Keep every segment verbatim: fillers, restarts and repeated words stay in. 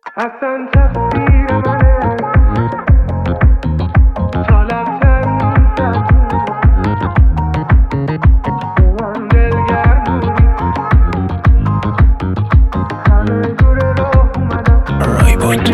اصلا تقصیر منه تا لبتر می‌زد من دلگرم همه جور راه اومدم رای بود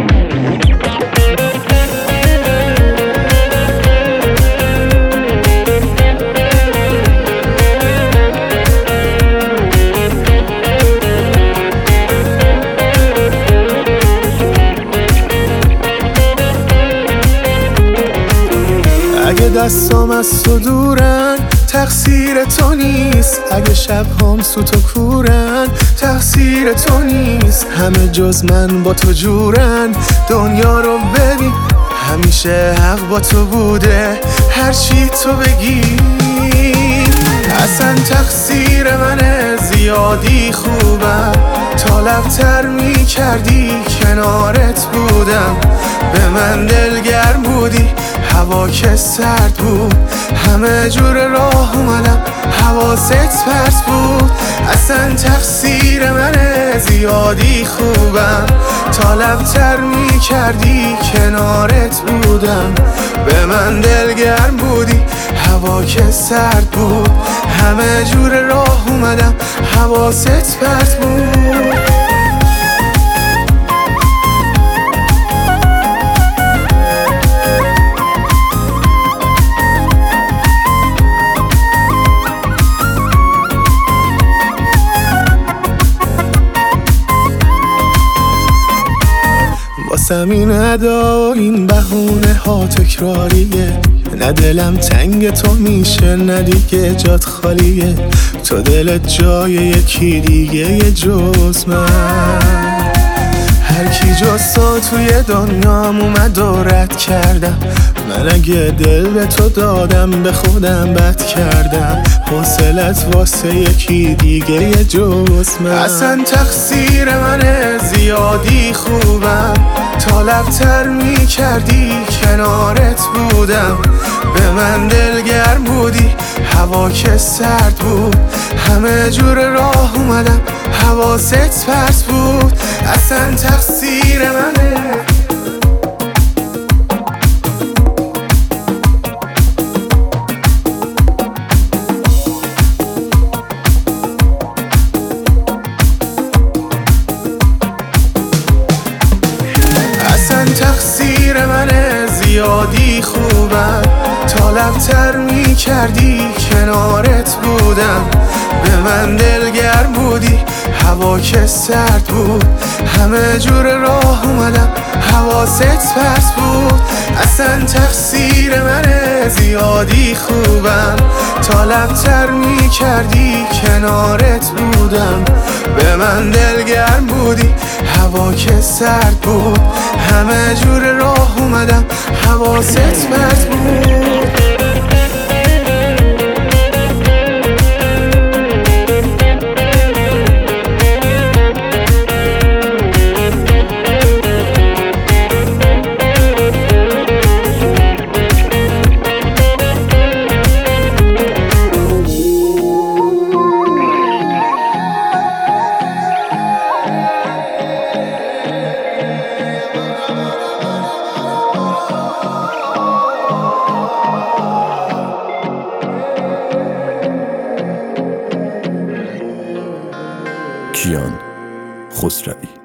اگه دستام از تو دورن تقصیر تو نیست، اگه شب هم سوت و کورن تقصیر تو نیست. همه جز من با تو جورن، دنیا رو ببین همیشه حق با تو بوده، هر چی تو بگی اصلا تقصیر منه. زیادی خوبم تا لبتر می کردی کنارت بودم، به من دلگرم بودی هوا که سرد بود، همه جور راه اومدم حواست پرت بود. اصلا تقصیر منه. زیادی خوبم تا لبتر می کردی کنارت بودم، به من دلگرم بودی هوا که سرد بود، همه جور راه اومدم حواست پرت بود. واسم این ادا این بهونه ها تکراریه، نه دلم تنگ تو میشه نه دیگه جات خالیه، تو دلت جای یکی دیگه جز من. هر کی جز تو توی دنیام اومد و رد کردم، من اگه دل به تو دادم به خودم بد کردم، حوصلت واسه یکی دیگه جز من. اصلا تقصیر منه. زیادی خوبم تا لبتر می کردی کنارت بودم، به من دلگرم بودی هوا که سرد بود، همه جور راه اومدم حواست پرت بود. اصلا تقصیر منه. اصلا تقصیر منه. زیادی خوبم تا لبتر می کردی کنارت بودم، به من دلگرم بودی هوا که سرد بود، همه جور راه اومدم حواست پرت بود. اصلا تقصیر منه. زیادی خوبم تا لبتر می کردی کنارت بودم، به من دلگرم بودی هوا که سرد بود، همه جور راه اومدم حواست پرت بود. کیان خسروی.